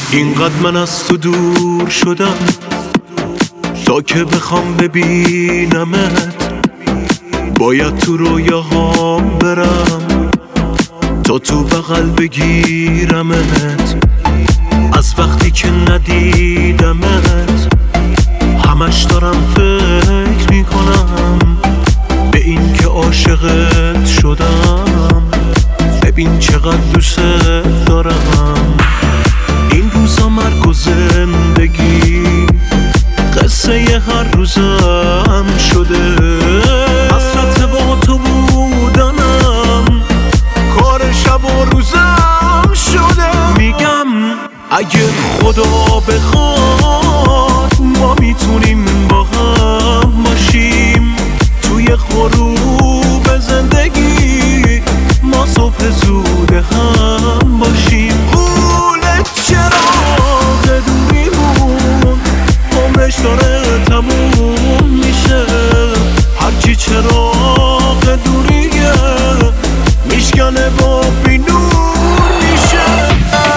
اینقدر من از تو دور شدم تا که بخوام ببینمت، باید تو رویاهام برم تا تو بغل بگیرمت. از وقتی که ندیدمت همش دارم فکر میکنم به این که عاشقت شدم. ببین چقدر دوست دارم. این روزا مرگ و زندگی قصه هر روزم شده. حسرت با تو بودنم کار شب و روزم شده. میگم اگه خدا بخواد ما میتونیم با هم باشیم توی غروب زندگی، ما صبح زود هم باشیم. قولت چراغ دوریمون عمرش داره تموم میشه، هرچی چراغ دوریه میشکنه و بی نور میشه.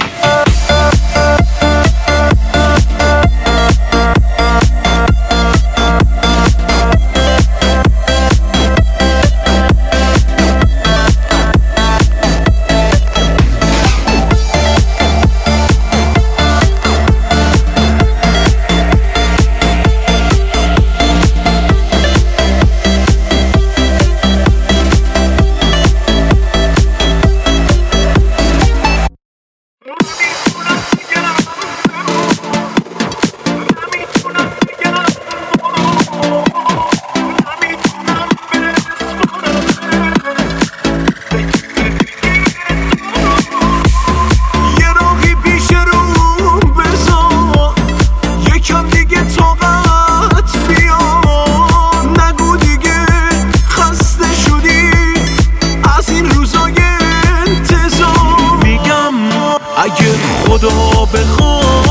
اگه خدا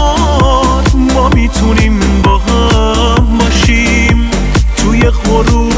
بخواد ما میتونیم با هم باشیم توی غروب